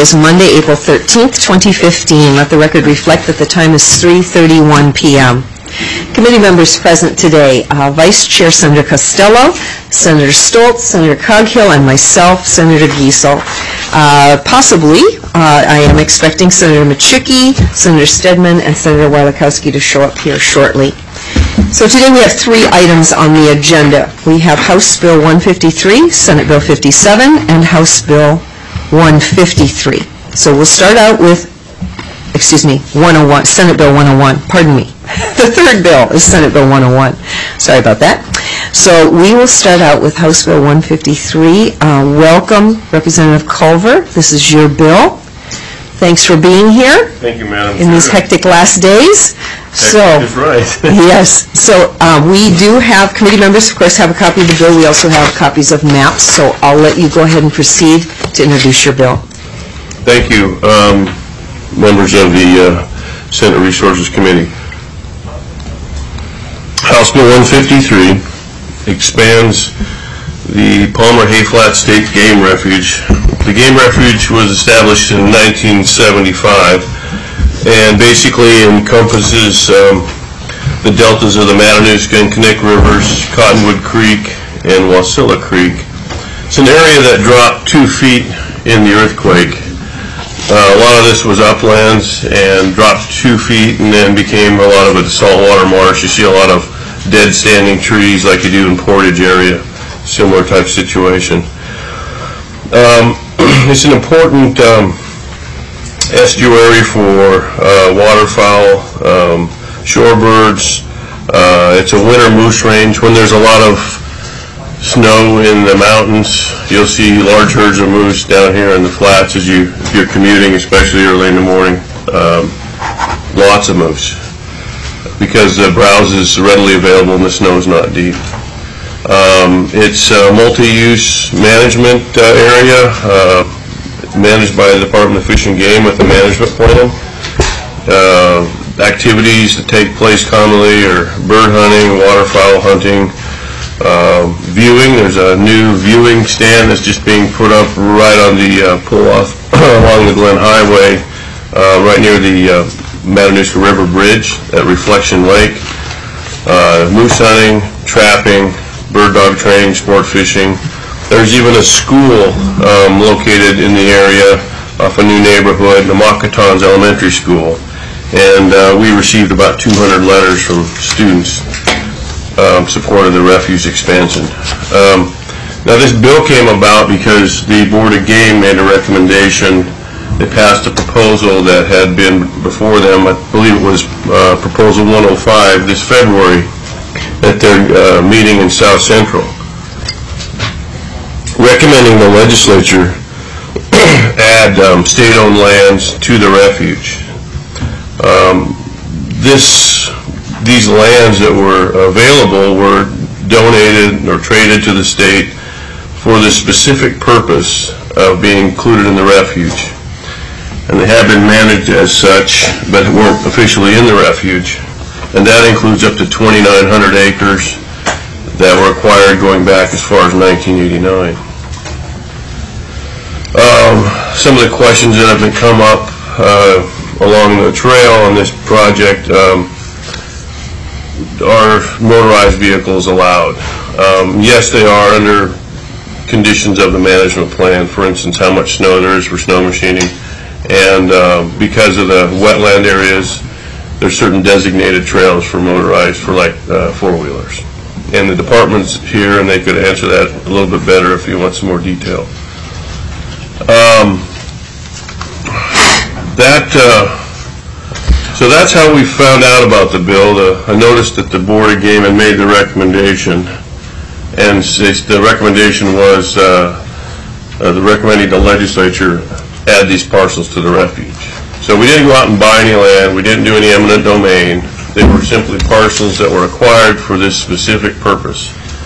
is Monday, April 13th, 2015. Let the record reflect that the time is 3:31 p.m. Committee members present today, Vice Chair Senator Costello, Senator Stoltz, Senator Coghill, and myself, Senator Giesel. Possibly, I am expecting Senator Machuki, Senator Stedman, and Senator Wielikowski to show up here shortly. So today we have three items on the agenda. We have House Bill 153, Senate Bill 57, and House Bill 153. So we'll start out with, 101, Senate Bill 101, pardon me. The third bill is Senate Bill 101. Sorry about that. So we will start out with House Bill 153. Welcome, Representative Culver. This is your bill. Thanks for being here. Thank you, Madam In these hectic last days. That's right. Yes. So we do have, committee members, of course, have a copy of the bill. We also have copies of maps. So I'll let you go ahead and proceed to introduce your bill. Thank you, members of the Senate Resources Committee. House Bill 153 expands the Palmer-Hayflat State Game Refuge. The Game Refuge was established in 1975 and basically encompasses the deltas of the Matanuska and Knik Rivers, Cottonwood Creek, and Wasilla Creek. It's an area that dropped 2 feet in the earthquake. A lot of this was uplands and dropped 2 feet and then became a lot of it saltwater marsh. You see a lot of dead standing trees like you do in Portage area, similar type situation. It's an important estuary for waterfowl, shorebirds. It's a winter moose range. When there's a lot of snow in the mountains, you'll see large herds of moose down here in the flats if you're commuting, especially early in the morning. Lots of moose, because the browse is readily available and the snow is not deep. It's a multi-use management area managed by the Department of Fish and Game with a management plan. Activities that take place commonly are bird hunting, waterfowl hunting, viewing. There's a new viewing stand that's just being put up right on the pull-off along the Glen Highway, right near the Matanuska River Bridge at Reflection Lake. Moose hunting, trapping, bird dog training, sport fishing. There's even a school located in the area off a new neighborhood, the Makatons Elementary School. And we received about 200 letters from students supporting the refuge expansion. Now this bill came about because the Board of Game made a recommendation. They passed a proposal that had been before them. I believe it was Proposal 105 this February at their meeting in South Central, recommending the legislature add state-owned lands to the refuge. These lands that were available were donated or traded to the state for the specific purpose of being included in the refuge. And they have been managed as such, but weren't officially in the refuge. And that includes up to 2,900 acres that were acquired going back as far as 1989. Some of the questions that have been come up along the trail on this project, are motorized vehicles allowed? Yes, they are under conditions of the management plan. For instance, how much snow there is for snow machining. And because of the wetland areas, there's certain designated trails for motorized, for like four-wheelers. And the department's here, and they could answer that a little bit better if you want some more detail. So that's how we found out about the bill. I noticed that the Board of Game had made the recommendation, and the recommendation was recommending the legislature add these parcels to the refuge. So we didn't go out and buy any land. We didn't do any eminent domain. They were simply parcels that were acquired for this specific purpose.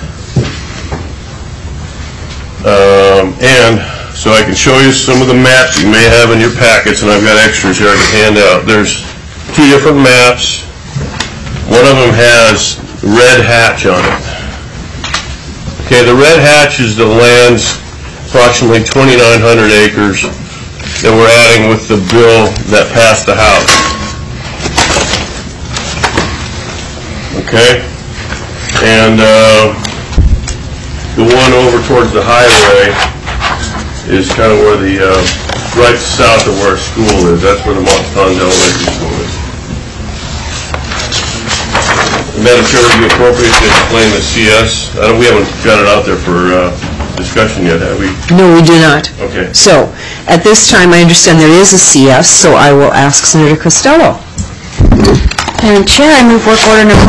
And so I can show you some of the maps you may have in your packets, and I've got extras here I can hand out. There's 2 different maps. One of them has red hatch on it. Okay, the red hatch is the land's approximately 2,900 acres that we're adding with the bill that passed the House. Okay? And the one over towards the highway is kind of where the, right south of where our school is. That's where the Montpond Elementary School is. Madam Chair, would it be appropriate to explain the CS? We haven't got it out there for discussion yet, have we? No, we do not. Okay. So, at this time, I understand there is a CS, so I will ask Senator Costello. Madam Chair, I move work order number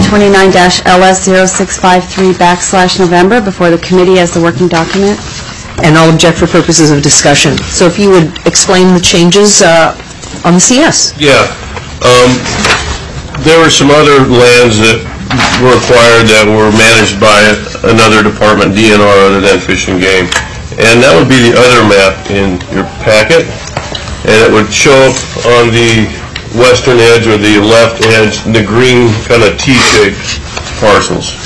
29-LS0653/November before the committee as the working document. And I'll object for purposes of discussion. So if you would explain the changes on the CS. Yeah. There were some other lands that were acquired that were managed by another department, DNR, other than Fish and Game. And that would be the other map in your packet. And it would show up on the western edge or the left edge, the green kind of T-shaped parcels.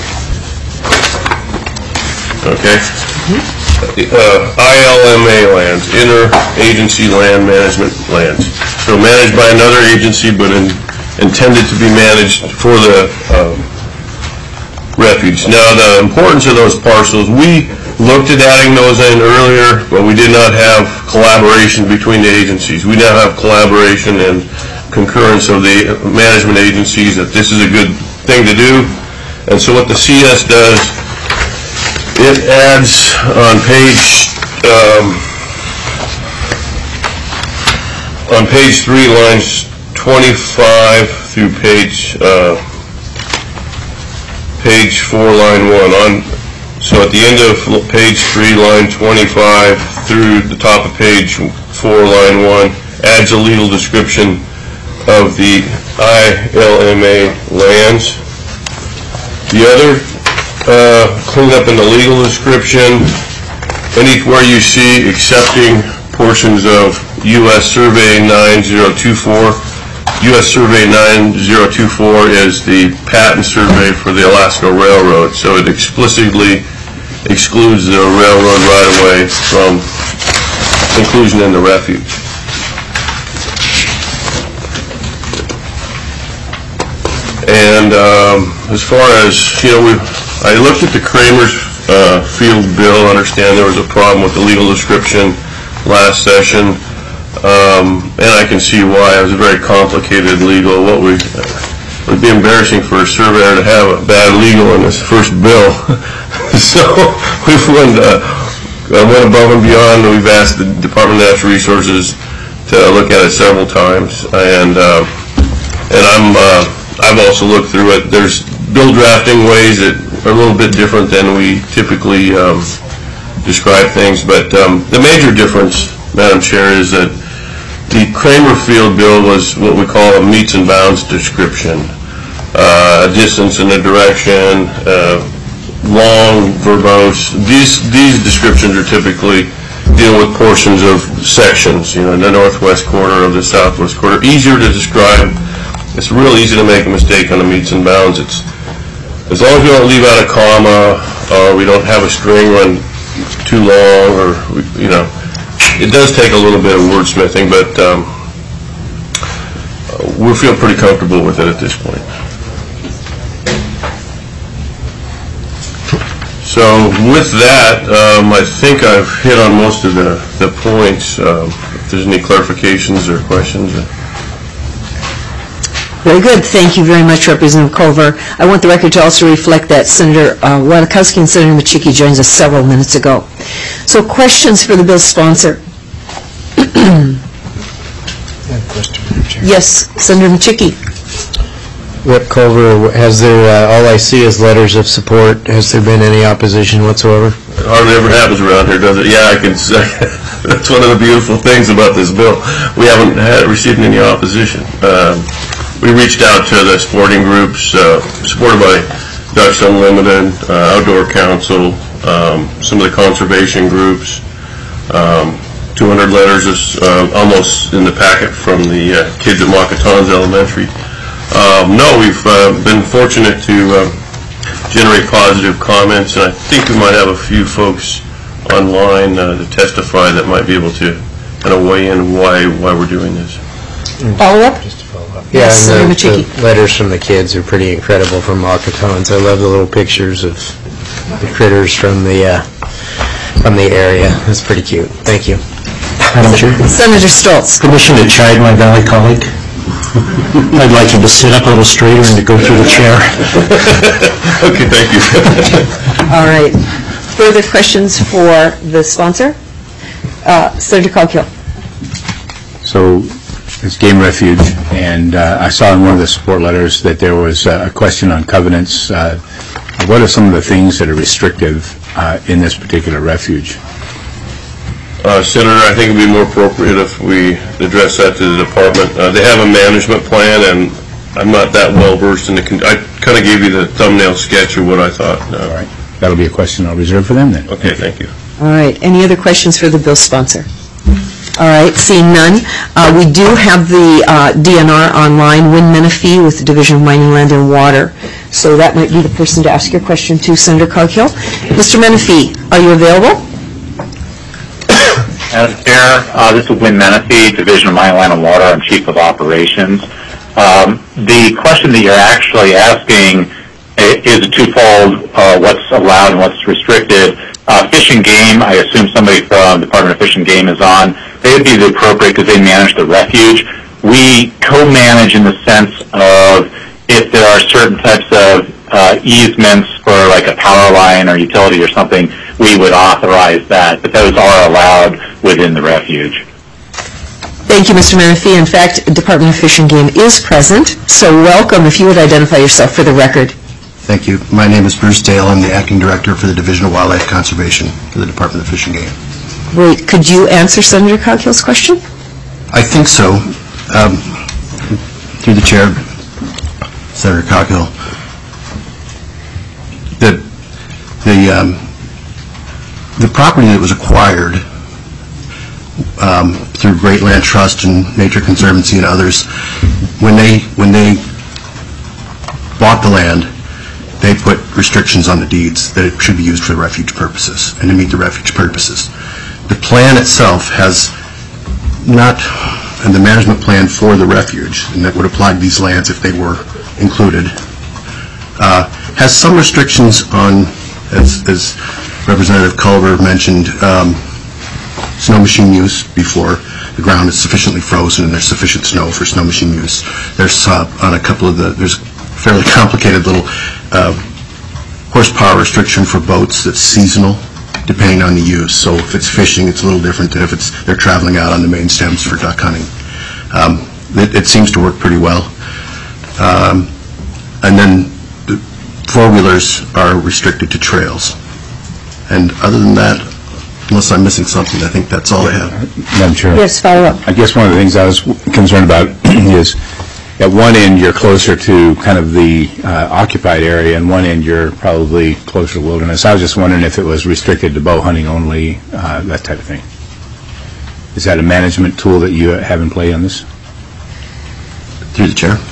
Okay? ILMA lands, Interagency Land Management lands. So managed by another agency, but intended to be managed for the refuge. Now, the importance of those parcels, we looked at adding those in earlier, but we did not have collaboration between the agencies. We now have collaboration and concurrence of the management agencies that this is a good thing to do. And so what the CS does, it adds on page 3, lines 25 through page 4, line 1. So at the end of page 3, line 25 through the top of page 4, line 1, adds a legal description of the ILMA lands. The other cleanup in the legal description, anywhere you see accepting portions of U.S. Survey 9024. U.S. Survey 9024 is the patent survey for the Alaska Railroad, so it explicitly excludes the railroad right-of-way from inclusion in the refuge. And as far as, I looked at the Kramer's Field bill, understand there was a problem with the legal description last session, and I can see why. It was a very complicated legal. It would be embarrassing for a surveyor to have a bad legal in his first bill. So we've went above and beyond. We've asked the Department of Natural Resources to look at it several times, and I've also looked through it. There's bill drafting ways that are a little bit different than we typically describe things, but the major difference, Madam Chair, is that the Kramer Field bill was what we call a meets and bounds description. A distance and a direction, long, verbose. These descriptions are typically dealing with portions of sections, the northwest quarter of the southwest quarter. Easier to describe. It's real easy to make a mistake on the meets and bounds. It's as long as we don't leave out a comma or we don't have a string run too long, or it does take a little bit of wordsmithing, but we feel pretty comfortable with it at this point. So with that, I think I've hit on most of the points. If there's any clarifications or questions. Very good. Thank you very much, Representative Culver. I want the record to also reflect that Senator Wadakowski and Senator Michicki joined us several minutes ago. So questions for the bill's sponsor? Yes, Senator Michicki. Rep. Culver, has there, all I see is letters of support. Has there been any opposition whatsoever? It hardly ever happens around here, does it? Yeah, I can say. That's one of the beautiful things about this bill. We haven't received any opposition. We reached out to the sporting groups, supported by Ducks Unlimited, Outdoor Council, some of the conservation groups. 200 letters is almost in the packet from the kids at Mockatons Elementary. No, we've been fortunate to generate positive comments, and I think we might have a few folks online to testify that might be able to kind of weigh in why we're doing this. Follow-up? Yeah, Yes, and Senator Chickie. the letters from the kids are pretty incredible from walkatons. I love the little pictures of the critters from the area. That's pretty cute. Thank you. Madam Chair, Senator Stoltz. permission to chide my Valley colleague. I'd like him to sit up a little straighter and to go through the chair. Okay, thank you. All right. Further questions for the sponsor? Senator Coghill. So it's Game Refuge, and I saw in one of the support letters that there was a question on covenants. What are some of the things that are restrictive in this particular refuge? Senator, I think it would be more appropriate if we address that to the department. They have a management plan, and I'm not that well versed in the. I kind of gave you the thumbnail sketch of what I thought. All right, that'll be a question I'll reserve for them then. Okay, thank you. All right. Any other questions for the bill sponsor? All right. Seeing none, we do have the DNR online, Win Menifee with the Division of Mining, Land, and Water. So that might be the person to ask your question to, Senator Coghill. Mr. Menifee, are you available? Madam Chair, this is Win Menifee, Division of Mining, Land, and Water. I'm Chief of Operations. The question that you're actually asking is a twofold, what's allowed and what's restricted. Fish and Game, I assume somebody from the Department of Fish and Game is on. They would be the appropriate because they manage the refuge. We co-manage in the sense of if there are certain types of easements for like a power line or utility or something, we would authorize that, but those are allowed within the refuge. Thank you, Mr. Menifee. In fact, Department of Fish and Game is present, so welcome. If you would identify yourself for the record. Thank you. My name is Bruce Dale. I'm the Acting Director for the Division of Wildlife Conservation for the Department of Fish and Game. Great. Could you answer Senator Coghill's question? I think so. Through the Chair, Senator Coghill, the property that was acquired through Great Land Trust and Nature Conservancy and others, when they bought the land, they put restrictions on the deeds that it should be used for refuge purposes and to meet the refuge purposes. The plan itself has not, and the management plan for the refuge, and that would apply to these lands if they were included, has some restrictions on, as Representative Culver mentioned, snow machine use before the ground is sufficiently frozen and there's sufficient snow for snow machine use. There's on a couple of there's fairly complicated little horsepower restriction for boats that's seasonal depending on the use. So if it's fishing, it's a little different than if they're traveling out on the main stems for duck hunting. It seems to work pretty well. And then the four-wheelers are restricted to trails. And other than that, unless I'm missing something, I think that's all I have. Madam Chair. Yes, follow up. I guess one of the things I was concerned about is at one end you're closer to kind of the occupied area, and one end you're probably closer to wilderness. I was just wondering if it was restricted to bow hunting only, that type of thing. Is that a management tool that you have in play on this? Through the Chair.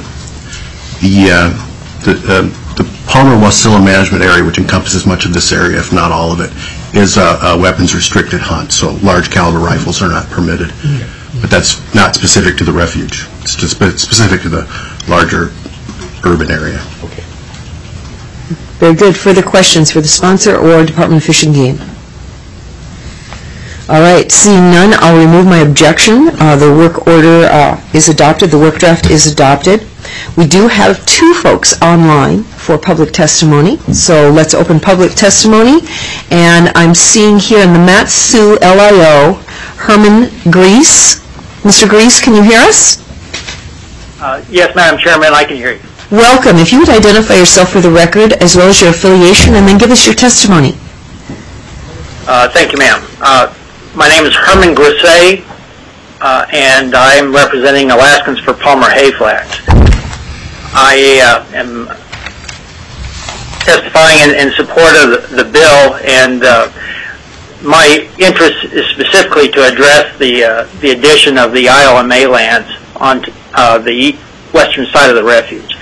The Palmer-Wasilla Management Area, which encompasses much of this area, if not all of it, is a weapons-restricted hunt, so large caliber rifles are not permitted. But that's not specific to the refuge. It's just specific to the larger urban area. Okay. Very good. Further questions for the sponsor or Department of Fish and Game? All right. Seeing none, I'll remove my objection. The work order is adopted. The work draft is adopted. We do have two folks online for public testimony, so let's open public testimony. And I'm seeing here in the Mat-Su LIO, Herman Grease. Mr. Grease, can you hear us? Yes, Madam Chairman, I can hear you. Welcome. If you would identify yourself for the record, as well as your affiliation, and then give us your testimony. Thank you, ma'am. My name is Herman Grisay, and I'm representing Alaskans for Palmer Hayflats. I am testifying in support of the bill, and my interest is specifically to address the addition of the ILMA lands on the western side of the refuge.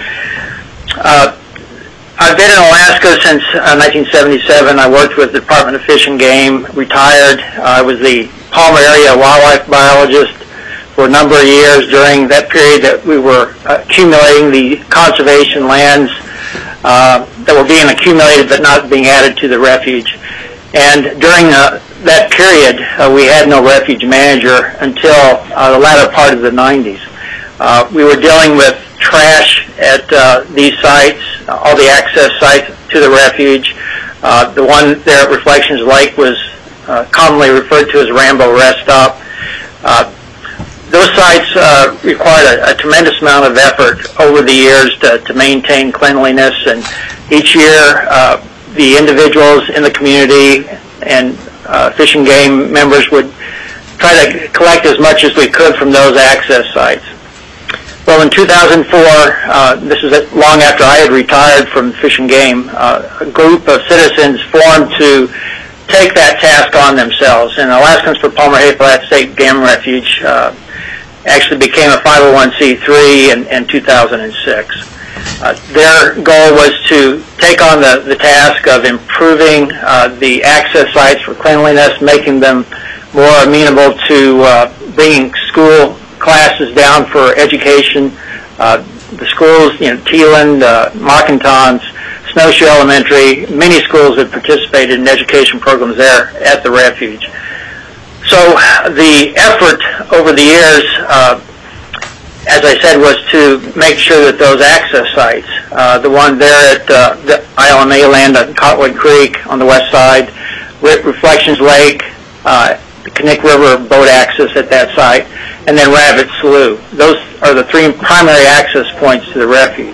I've been in Alaska since 1977. I worked with the Department of Fish and Game, retired. I was the Palmer area wildlife biologist for a number of years during that period that we were accumulating the conservation lands that were being accumulated but not being added to the refuge. And during that period, we had no refuge manager until the latter part of the 90s. We were dealing with trash at these sites, all the access sites to the refuge. The one there at Reflections Lake was commonly referred to as Rambo Rest Stop. Those sites required a tremendous amount of effort over the years to maintain cleanliness, and each year the individuals in the community and Fish and Game members would try to collect as much as we could from those access sites. Well, in 2004, this is long after I had retired from Fish and Game, a group of citizens formed to take that task on themselves. And Alaskans for Palmer-Hazeltine State Game Refuge actually became a 501c3 in 2006. Their goal was to take on the task of improving the access sites for cleanliness, making them more amenable to bringing school classes down for education. The schools, Teeland, Mockintons, Snowshoe Elementary, many schools have participated in education programs there at the refuge. So the effort over the years, as I said, was to make sure that those access sites, the one there at the ILMA land on Cottonwood Creek on the west side, Reflections Lake, the Knik River boat access at that site, and then Rabbit Slough. Those are the three primary access points to the refuge.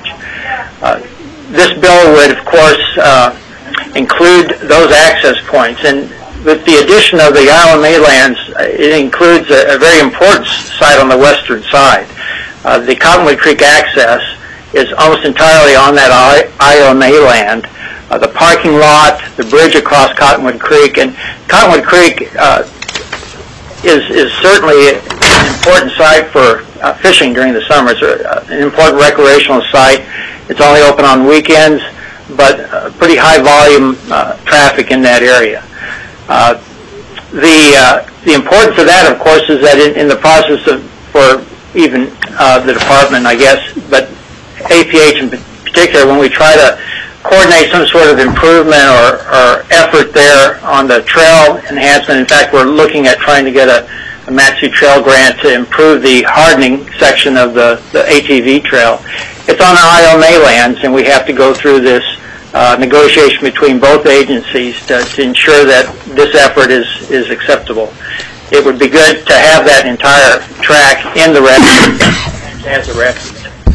This bill would, of course, include those access points, and with the addition of the ILMA lands, it includes a very important site on the western side. The Cottonwood Creek access is almost entirely on that ILMA land. The parking lot, the bridge across Cottonwood Creek, and Cottonwood Creek is certainly an important site for fishing during the summer. It's an important recreational site. It's only open on weekends, but pretty high volume traffic in that area. The importance of that, of course, is that in the process of, for even the department, I guess, but APH in particular, when we try to coordinate some sort of improvement or effort there on the trail enhancement. In fact, we're looking at trying to get a Matsu Trail grant to improve the hardening section of the ATV trail. It's on the ILMA lands, and we have to go through this negotiation between both agencies to ensure that this effort is acceptable. It would be good to have that entire track in the refuge as a refuge.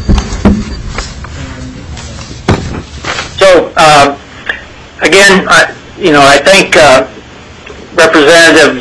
So, again, I think Representative,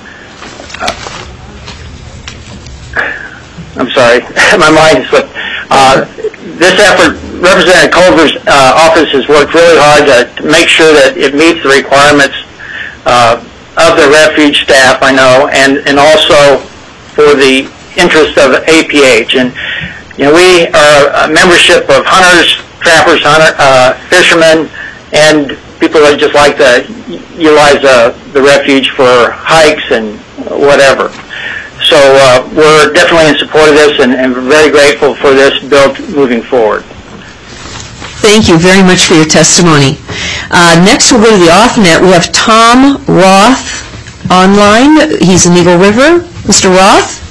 I'm sorry, my mind slipped. This effort, Representative Culver's office has worked really hard to make sure that it meets the requirements of the refuge staff, I know, and also for the interest of APH. And, we are a membership of hunters, trappers, fishermen, and people that just like to utilize the refuge for hikes and whatever. So we're definitely in support of this and very grateful for this bill moving forward. Thank you very much for your testimony. Next we'll go to the off-net. We have Tom Roth online. He's in Eagle River. Mr. Roth?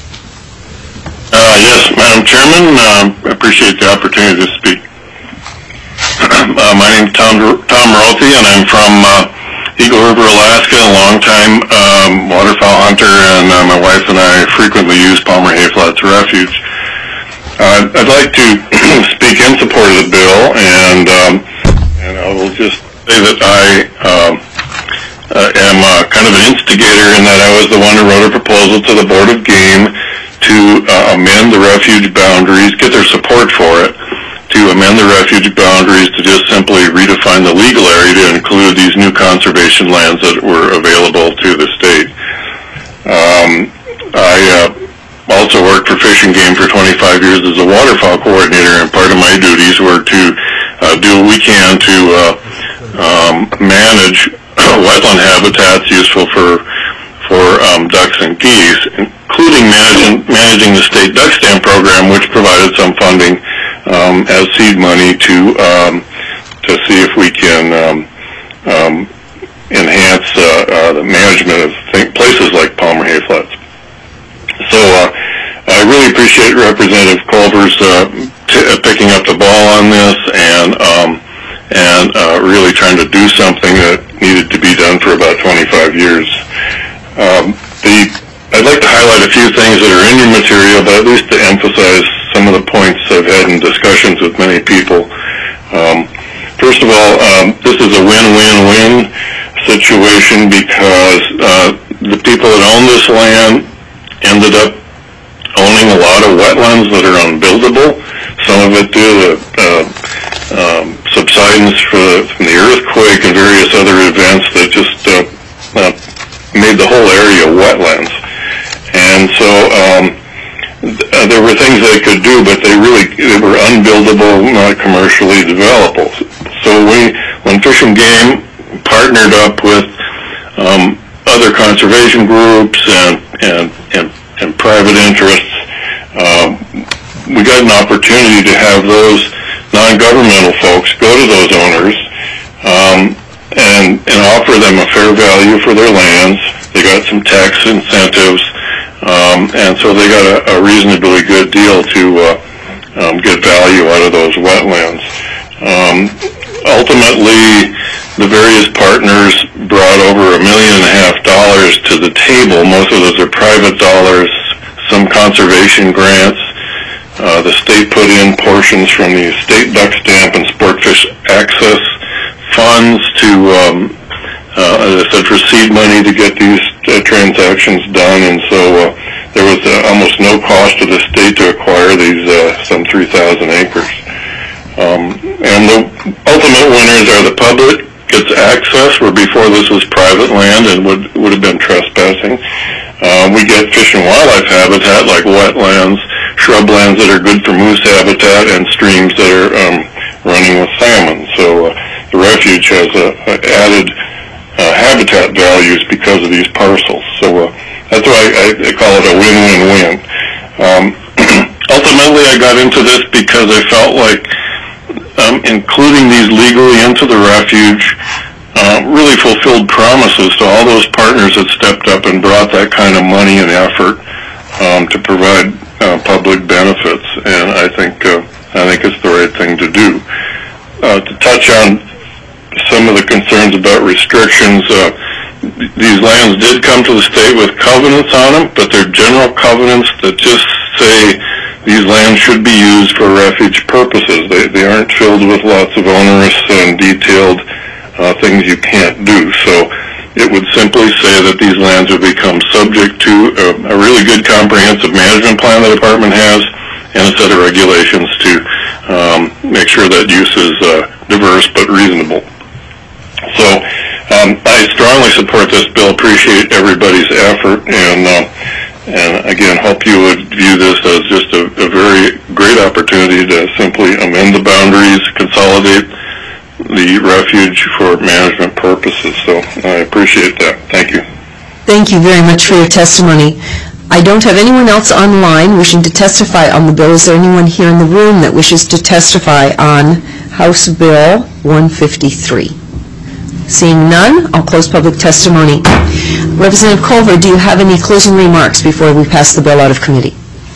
Yes, Madam Chairman. I appreciate the opportunity to speak. My name is Tom Rothy, and I'm from Eagle River, Alaska, a long-time waterfowl hunter, and my wife and I frequently use Palmer-Hazeltine's refuge. I'd like to speak in support of the bill, and I will just say that I am kind of an instigator in that I was the one who wrote a proposal to the Board of Game to amend the refuge boundaries, get their support for it, to amend the refuge boundaries to just simply redefine the legal area to include these new conservation lands that were available to the state. I also worked for Fish and Game for 25 years as a waterfowl coordinator, and part of my duties were to do what we can to manage wetland habitats useful for for ducks and geese, including managing the state duck stamp program, which provided some funding as seed money to see if we can enhance the management of places like Palmer Hay Flats. So I really appreciate Representative Culver's picking up the ball on this and really trying to do something that needed to be done for about 25 years. I'd like to highlight a few things that are in your material, but at least to emphasize some of the points I've had in discussions with many people. First of all, this is a win-win-win situation because the people that own this land ended up owning a lot of wetlands that are unbuildable. Some of it due to subsidence from the earthquake and various other events that just made the whole area wetlands. And so there were things they could do, but they were unbuildable, not commercially developable. So when Fish and Game partnered up with other conservation groups and private interests, we got an opportunity to have those non-governmental folks go to those owners and offer them a fair value for their lands. They got some tax incentives, and so they got a reasonably good deal to get value out of those wetlands. Ultimately, the various partners brought over $1.5 million to the table. Most of those are private dollars, some conservation grants. The state put in portions from the state duck stamp and sportfish access funds to, as I said, for seed money to get these transactions done, and so there was almost no cost to the state to acquire these some 3,000 acres. And the ultimate winners are the public gets access, where before this was private land and would have been trespassing. We get fish and wildlife habitat like wetlands, shrublands that are good for moose habitat, and streams that are running with salmon. So the refuge has added habitat values because of these parcels. So that's why I call it a win-win-win. Ultimately, I got into this because I felt like including these legally into the refuge really fulfilled promises to all those partners that stepped up and brought that kind of money and effort to provide public benefits, and I think it's the right thing to do. To touch on some of the concerns about restrictions, these lands did come to the state with covenants on them, but they're general covenants that just say these lands should be used for refuge purposes. They aren't filled with lots of onerous and detailed things you can't do. So it would simply say that these lands have become subject to a really good comprehensive management plan the department has and a set of regulations to make sure that use is diverse but reasonable. So I strongly support this bill, appreciate everybody's effort, and again, hope you would view this as just a very great opportunity to simply amend the boundaries, consolidate the refuge for management purposes. So I appreciate that. Thank you. Thank you very much for your testimony. I don't have anyone else online wishing to testify on the bill. Is there anyone here in the room that wishes to testify on House Bill 153? Seeing none, I'll close public testimony. Representative Culver, do you have any closing remarks before we pass the bill out of committee?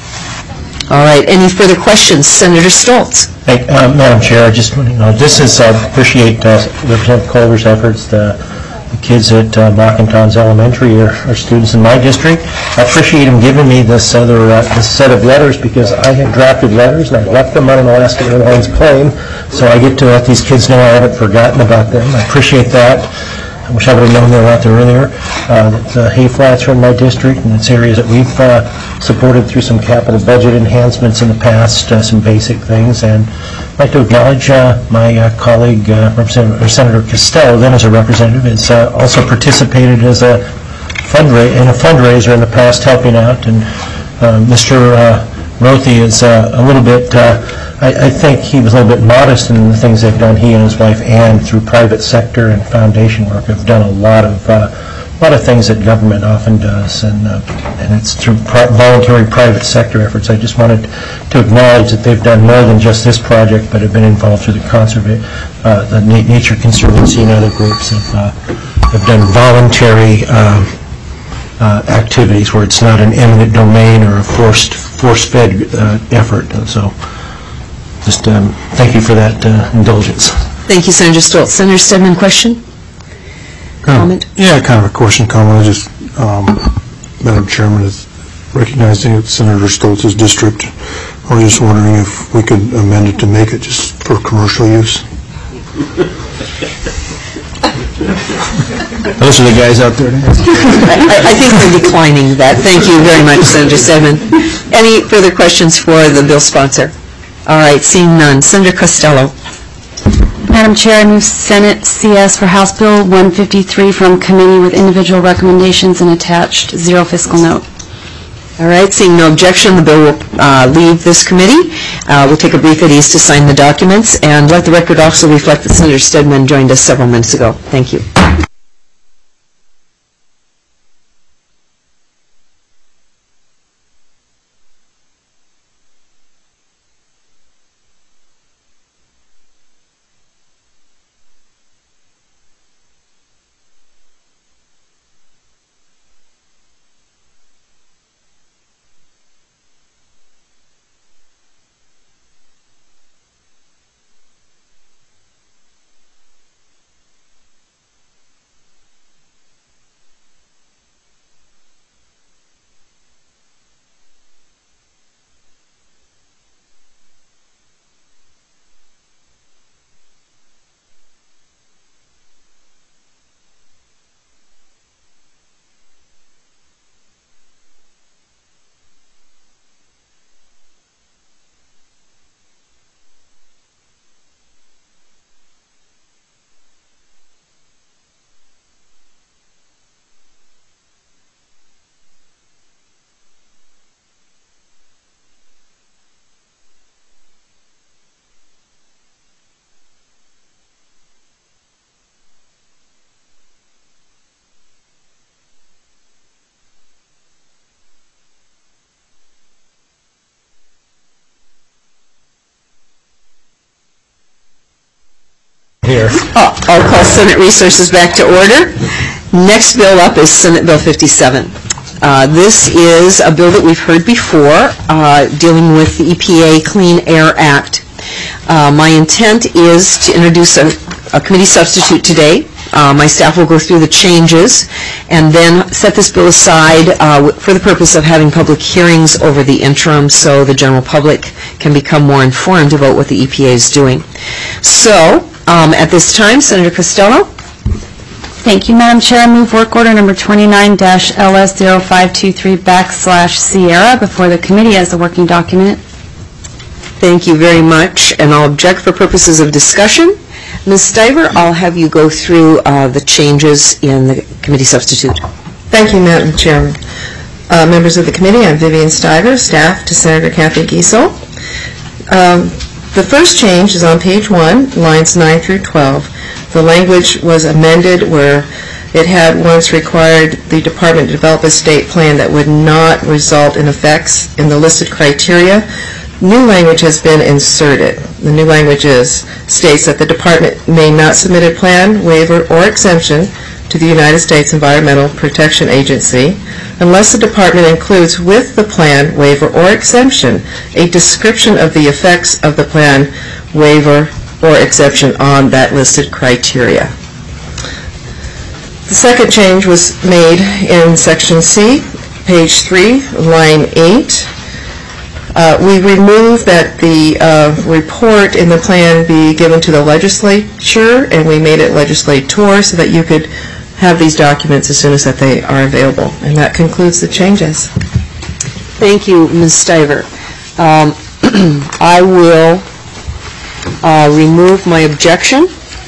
All right. Any further questions? Senator Stoltz. Hey, Madam Chair, I just want to know, appreciate Representative Culver's efforts. The kids at Mockingtons Elementary are students in my district. I appreciate him giving me this set of letters, because I had drafted letters and I left them on an Alaska Airlines plane, so I get to let these kids know I haven't forgotten about them. I appreciate that. I wish I would have known they were out there earlier. The hay flats are in my district, and it's areas that we've supported through some capital budget enhancements in the past, some basic things. And I'd like to acknowledge my colleague, Senator Costello, then as a representative, has also participated as in a fundraiser in the past, helping out. And Mr. Rothy is a little bit, I think he was a little bit modest in the things they've done. He and his wife Ann, through private sector and foundation work, have done a lot of lot of things that government often does, and it's through voluntary private sector efforts. I just wanted to acknowledge that they've done more than just this project, but have been involved through the Nature Conservancy and other groups have done voluntary activities where it's not an eminent domain or a force-fed effort. So just thank you for that indulgence. Thank you, Senator Stoltz. Senator Stedman, question? Comment? Yeah, kind of a question, comment. I just, Madam Chairman, is recognizing it's Senator Stoltz's district. I was just wondering if we could amend it to make it just for commercial use. Those are the guys out there. I think we're declining that. Thank you very much, Senator Stedman. Any further questions for the bill sponsor? All right, seeing none. Senator Costello. Madam Chair, I move Senate CS for House Bill 153 from committee with individual recommendations and attached zero fiscal note. All right, seeing no objection, the bill will leave this committee. We'll take a brief at ease to sign the documents, and let the record also reflect that Senator Stedman joined us several minutes ago. Thank you. I'll call Senate Resources back to order. Next bill up is Senate Bill 57. This is a bill that we've heard before, dealing with the EPA Clean Air Act. My intent is to introduce a committee substitute today. My staff will go through the changes and then set this bill aside for the purpose of having public hearings over the interim so the general public can become more informed about what the EPA is doing. So, at this time, Senator Costello. Thank you, Madam Chair. I move work order number 29-LS0523/Sierra before the committee as a working document. Thank you very much, and I'll object for purposes of discussion. Ms. Stiver, I'll have you go through the changes in the committee substitute. Thank you, Madam Chairman. Members of the committee, I'm Vivian Stiver, staff to Senator Kathy Giessel. The first change is on page 1, lines 9 through 12. The language was amended where it had once required the department to develop a state plan that would not result in effects in the listed criteria. New language has been inserted. The new language states that the department may not submit a plan, waiver, or exemption to the United States Environmental Protection Agency unless the department includes with the plan, waiver, or exemption a description of the effects of the plan, waiver, or exemption on that listed criteria. The second change was made in section C, page 3, line 8. We removed that the report in the plan be given to the legislature, and we made it legislator so that you could have these documents as soon as that they are available. And that concludes the changes. Thank you, Ms. Stiver. I will remove my objection.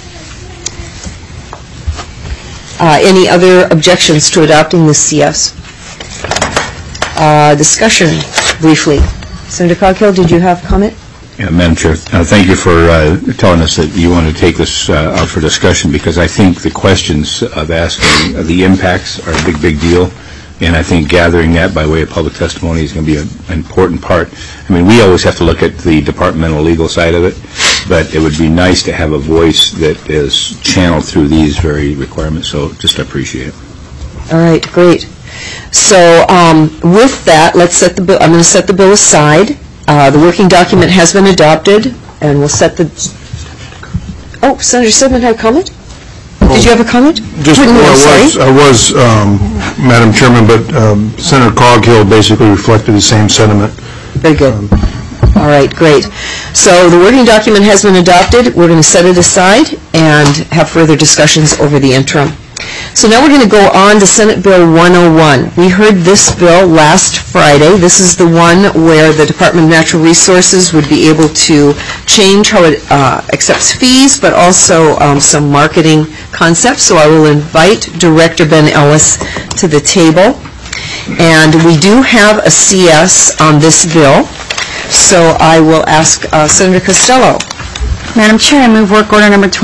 Any other objections to adopting this CS? Discussion, briefly. Senator Coghill, did you have comment? Madam Chair, thank you for telling us that you want to take this out for discussion, because I think the questions of asking the impacts are a big deal, and I think gathering that by way of public testimony is going to be an important part. I mean, we always have to look at the departmental legal side of it, but it would be nice to have a voice that is channeled through these very requirements, so just appreciate it. All right, great. So with that, let's set the bill. I'm going to set the bill aside. The working document has been adopted, and we'll set the... Oh, Senator Sidman had a comment? Did you have a comment? I was, Madam Chairman, but Senator Coghill basically reflected the same sentiment. Very good. All right, great. So the working document has been adopted. We're going to set it aside and have further discussions over the interim. So now we're going to go on to Senate Bill 101. We heard this bill last Friday. This is the one where the Department of Natural Resources would be able to change how it accepts fees, but also some marketing concepts. So I will invite Director Ben Ellis to the table. And we do have a CS on this bill. So I will ask Senator Costello. Madam Chair, I move work order number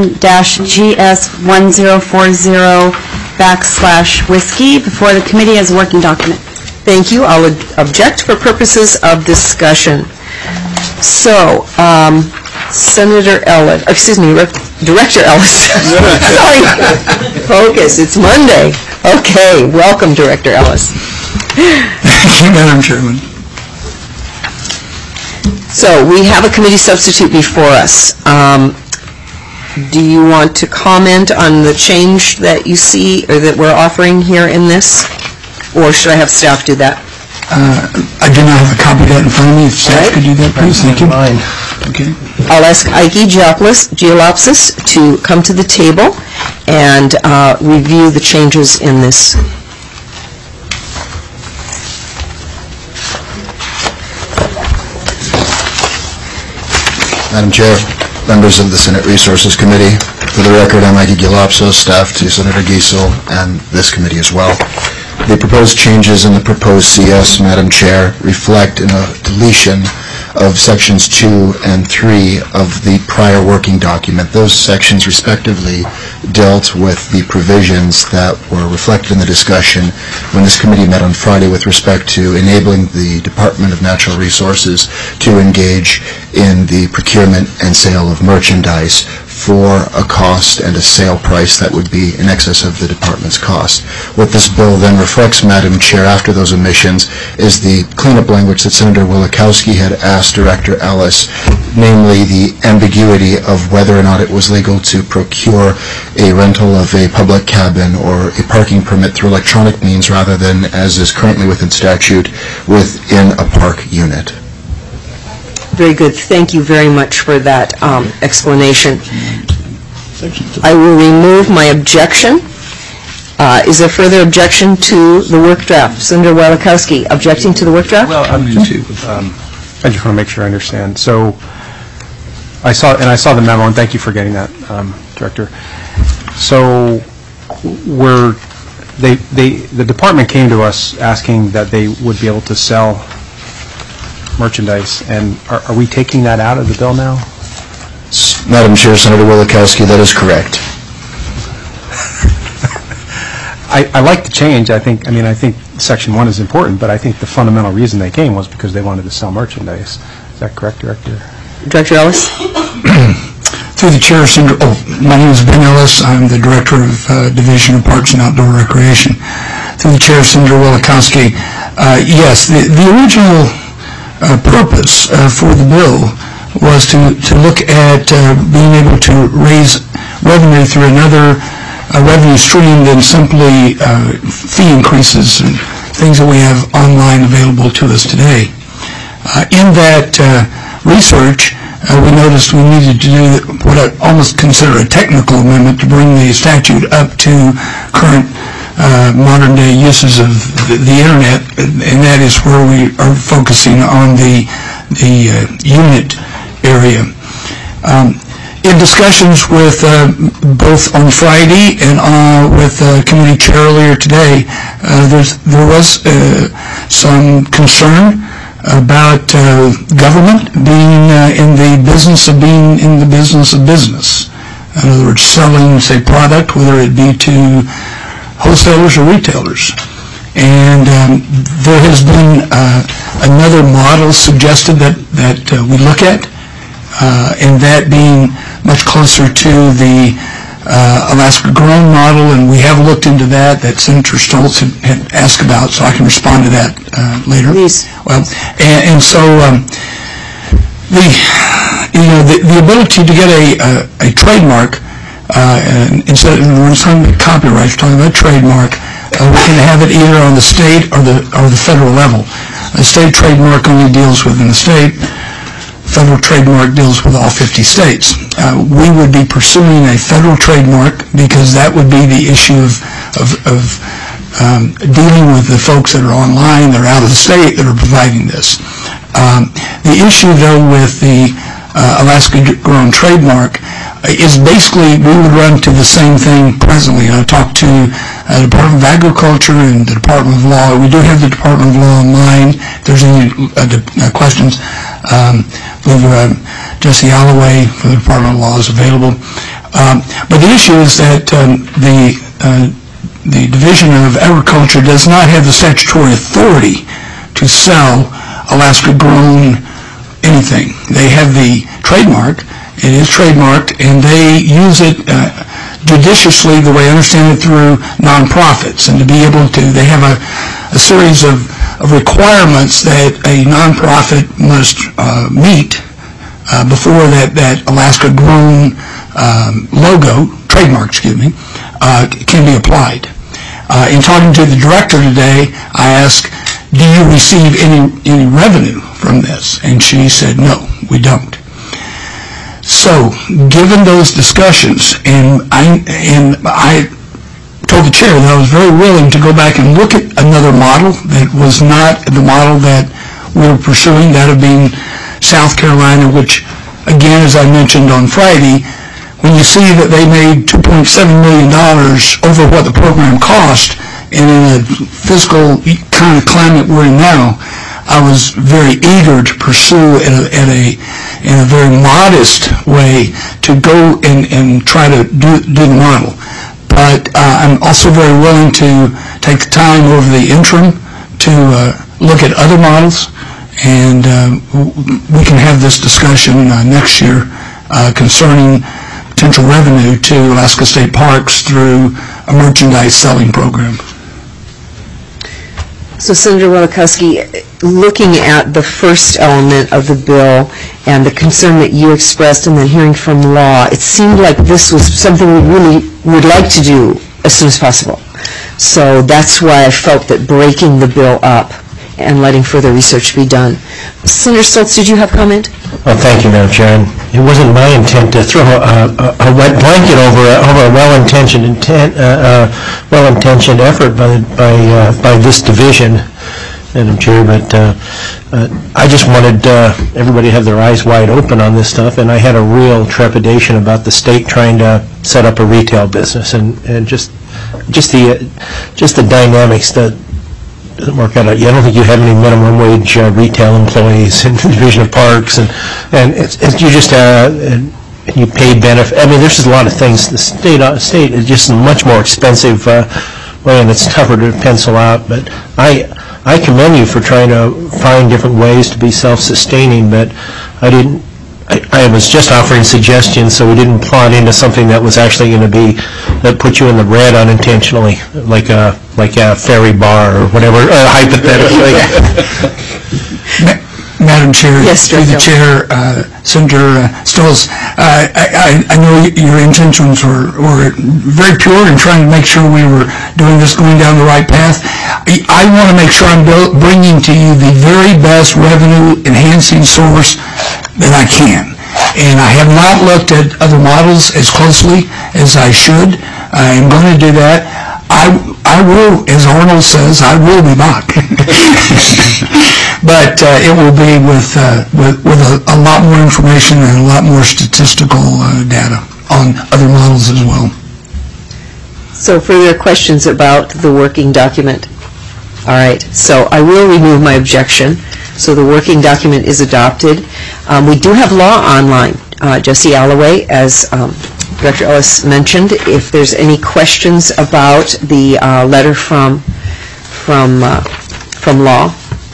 29-GS1040/whiskey before the committee as a working document. Thank you. I'll object for purposes of discussion. So, Senator Ellis, Director Ellis. Sorry. Focus. It's Monday. Okay. Welcome, Director Ellis. Thank you, Madam Chairman. So we have a committee substitute before us. Do you want to comment on the change that you see or that we're offering here in this? Or should I have staff do that? I do not have a copy of that in front of me. If staff could do that, please. Thank you. Okay. I'll ask Ike Geolopsis to come to the table and review the changes in this. Madam Chair, members of the Senate Resources Committee, for the record, I'm Ike Geolopsis, staff to Senator Giesel and this committee as well. The proposed changes in the proposed CS, Madam Chair, reflect in a deletion of sections 2 and 3 of the prior working document. Those sections respectively dealt with the provisions that were reflected in the discussion when this committee met on Friday with respect to enabling the Department of Natural Resources to engage in the procurement and sale of merchandise for a cost and a sale price that would be in excess of the department's cost. What this bill then reflects, Madam Chair, after those omissions, is the cleanup language that Senator Wielechowski had asked Director Ellis, namely the ambiguity of whether or not it was legal to procure a rental of a public cabin or a parking permit through electronic means rather than, as is currently within statute, within a park unit. Very good. Thank you very much for that explanation. I will remove my objection. Is there further objection to the work draft? Senator Wielechowski, objecting to the work draft? Well, I just want to make sure I understand. So I saw the memo, and thank you for getting that, Director. So the department came to us asking that they would be able to sell merchandise, and are we taking that out of the bill now? Madam Chair, Senator Wielechowski, that is correct. I like the change. I think Section 1 is important, but I think the fundamental reason they came was because they wanted to sell merchandise. Is that correct, Director? Director Ellis? Through the Chair, Senator, my name is Ben Ellis. I'm the Director of Division of Parks and Outdoor Recreation. Through the Chair, Senator Wielechowski, yes, the original purpose for the bill was to look at being able to raise revenue through another revenue stream than simply fee increases and things that we have online available to us today. In that research, we noticed we needed to do what I almost consider a technical amendment to bring the statute up to current modern-day uses of the Internet, and that is where we are focusing on the unit area. In discussions with both on Friday and with committee chair earlier today, there was some concern about government being in the business of being in the business of business. In other words, selling, say, product, whether it be to wholesalers or retailers. And there has been another model suggested that we look at, and that being much closer to the Alaska Grown model, and we have looked into that Senator Stoltz had asked about, so I can respond to that later. Please. Well, and so the ability to get a trademark, instead of when we're talking about copyright, we're talking about trademark. We can have it either on the state or the federal level. The state trademark only deals within the state. Federal trademark deals with all 50 states. We would be pursuing a federal trademark because that would be the issue of dealing with the folks that are online, that are out of the state, that are providing this. The issue, though, with the Alaska Grown trademark is basically we would run to the same thing presently. I talked to the Department of Agriculture and the Department of Law. We do have the Department of Law online. If there's any questions, Jesse Alloway from the Department of Law is available. But the issue is that the Division of Agriculture does not have the statutory authority to sell Alaska Grown anything. They have the trademark. It is trademarked, and they use it judiciously, the way I understand it, through nonprofits. And to be able to, they have a series of requirements that a nonprofit must meet before that Alaska Grown logo, trademark, can be applied. In talking to the director today, I asked, do you receive any revenue from this? And she said, no, we don't. So, given those discussions, and I told the chair that I was very willing to go back and look at another model that was not the model that we were pursuing, that of being South Carolina, which, again, as I mentioned on Friday, when you see that they made $2.7 million over what the program cost, and in a fiscal kind of climate we're in now, I was very eager to pursue in a very modest way to go and try to do the model. But I'm also very willing to take the time over the interim to look at other models, and we can have this discussion next year concerning potential revenue to Alaska State Parks through a merchandise selling program. So, Senator Walikowski, looking at the first element of the bill and the concern that you expressed and then hearing from law, it seemed like this was something we really would like to do as soon as possible. So that's why I felt that breaking the bill up and letting further research be done. Senator Stoltz, did you have a comment? Well, thank you, Madam Chair. It wasn't my intent to throw a wet blanket over a well-intentioned effort by this division, Madam Chair, but I just wanted everybody to have their eyes wide open on this stuff, and I had a real trepidation about the state trying to set up a retail business, and just the dynamics that doesn't work out. I don't think you have any minimum wage retail employees in the Division of Parks, and you just and you pay benefit. I mean, there's just a lot of things. The state is just a much more expensive way, and it's tougher to pencil out. But I commend you for trying to find different ways to be self-sustaining. But I was just offering suggestions, so we didn't plot into something that was actually going to be that put you in the red unintentionally, like a ferry bar or whatever, hypothetically. Madam Chair, through the Chair, Senator Stoltz, I know your intentions were very pure in trying to make sure we were doing this, going down the right path. I want to make sure I'm bringing to you the very best revenue-enhancing source that I can. And I have not looked at other models as closely as I should. I am going to do that. I will, as Arnold says, I will be back. But it will be with a lot more information and a lot more statistical data on other models as well. So further questions about the working document? All right, so I will remove my objection. So the working document is adopted. We do have law online. Jesse Alloway, as Director Ellis mentioned, if there's any questions about the letter from law.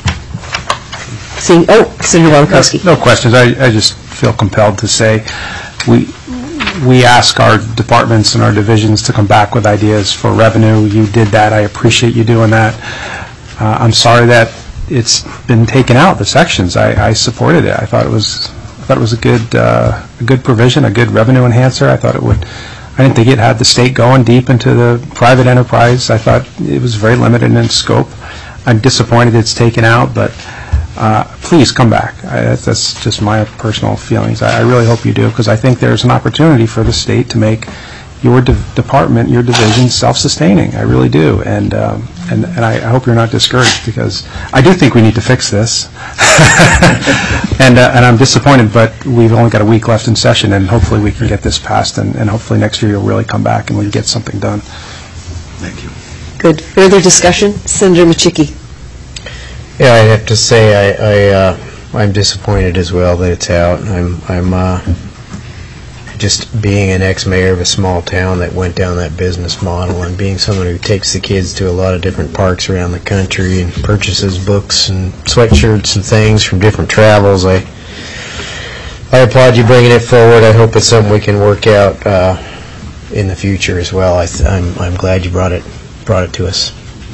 Senator Walikowski. No questions. I just feel compelled to say we ask our departments and our divisions to come back with ideas for revenue. You did that. I appreciate you doing that. I'm sorry that it's been taken out, the sections. I supported it. I thought it was a good provision, a good revenue enhancer. I didn't think it had the state going deep into the private enterprise. I thought it was very limited in scope. I'm disappointed it's taken out, but please come back. That's just my personal feelings. I really hope you do, because I think there's an opportunity for the state to make your department, your division, self-sustaining. I really do, and I hope you're not discouraged, because I do think we need to fix this. and I'm disappointed, but we've only got a week left in session, and hopefully we can get this passed, and hopefully next year you'll really come back and we can get something done. Thank you. Good. Further discussion? Senator Machicki. Yeah, I have to say I'm disappointed as well that it's out. I'm just being an ex-mayor of a small town that went down that business model, and being someone who takes the kids to a lot of different parks around the country and purchases books and sweatshirts and things from different travels, I applaud you bringing it forward. I hope it's something we can work out in the future as well. I'm glad you brought it to us.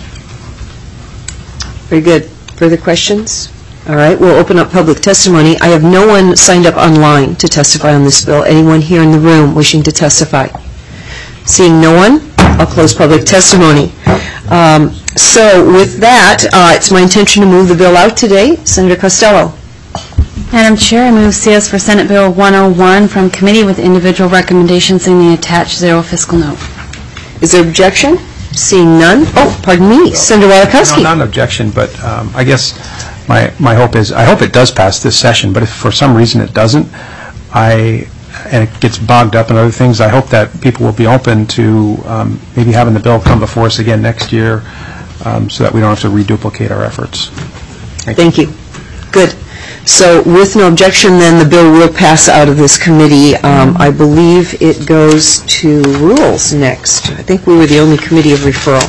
Very good. Further questions? All right, we'll open up public testimony. I have no one signed up online to testify on this bill. Anyone here in the room wishing to testify? Seeing no one, I'll close public testimony. So with that, it's my intention to move the bill out today. Senator Costello. Madam Chair, I move CS for Senate Bill 101 from committee with individual recommendations in the attached zero fiscal note. Is there objection? Seeing none. Oh, pardon me. Senator Walikowski. No, not an objection, but I guess my hope is, I hope it does pass this session, but if for some reason it doesn't, and it gets bogged up in other things, I hope that people will be open to maybe having the bill come before us again next year so that we don't have to reduplicate our efforts. Thank you. Good. So with no objection, then the bill will pass out of this committee. I believe it goes to rules next. I think we were the only committee of referral.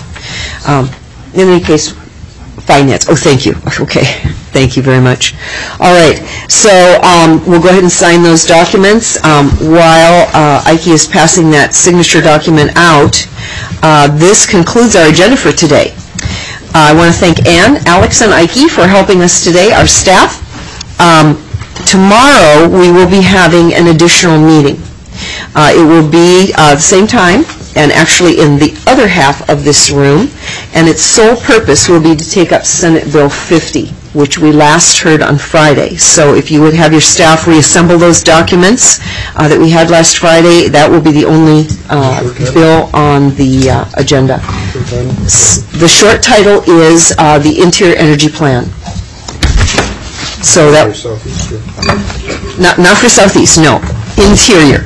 In any case, finance. Oh, thank you. Okay. Thank you very much. All right. So we'll go ahead and sign those documents. While Ike is passing that signature document out, this concludes our agenda for today. I want to thank Ann, Alex, and Ike for helping us today, our staff. Tomorrow we will be having an additional meeting. It will be the same time, and actually in the other half of this room, and its sole purpose will be to take up Senate Bill 50, which we last heard on Friday. So if you would have your staff reassemble those documents that we had last Friday, that will be the only bill on the agenda. The short title is the Interior Energy Plan. So that not for Southeast, no. Interior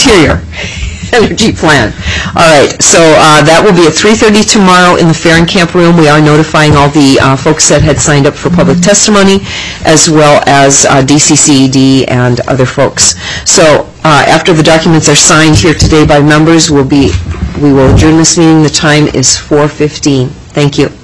Energy Plan. All right, so that will be at 3:30 tomorrow in the Fahrenkamp room. We are notifying all the folks that had signed up for public testimony, as well as DCCED and other folks. So after the documents are signed here today by members, we will adjourn this meeting. The time is 4:15. Thank you.